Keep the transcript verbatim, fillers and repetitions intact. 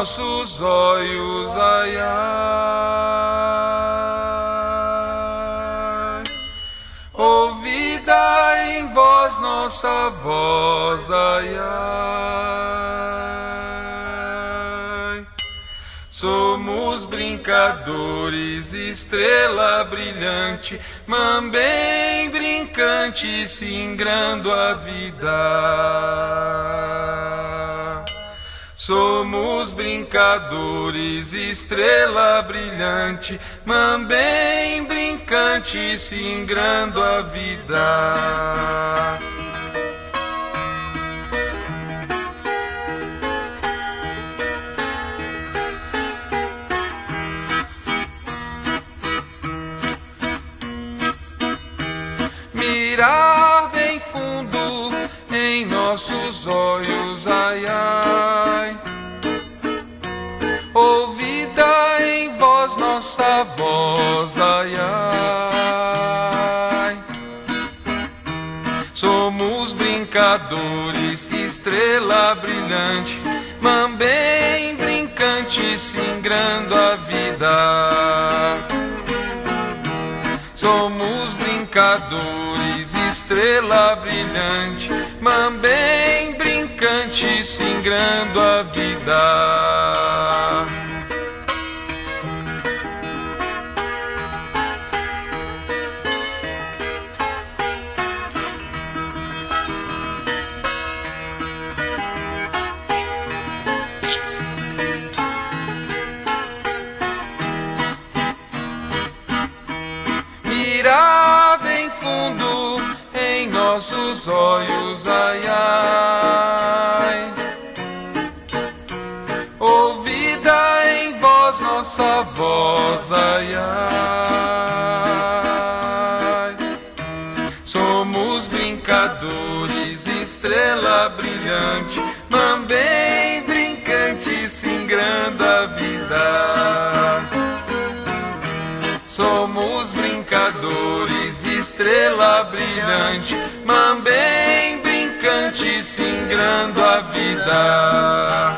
nossos olhos, ai, ai. Ouvida em voz nossa voz, ai, ai. Somos brincadores, estrela brilhante, mambem brincante, singrando a vida. Somos brincadores, estrela brilhante, mambem brincante, singrando a vida. Mirar bem fundo em nossos olhos, ai, ai. Ouvida em voz nossa voz, ai, ai. Somos brincadores, estrela brilhante, mambem brincante, singrando a vida. Somos brincadores, estrela brilhante, mambem brincante, singrando a vida. Mirar bem fundo em nossos olhos, ai, ai. Ouvida em voz nossa voz, ai, ai. Somos brincadores, estrela brilhante, mambem brincante, singrando a vida. Somos brincadores, estrela brilhante, mambem brincante, singrando a vida.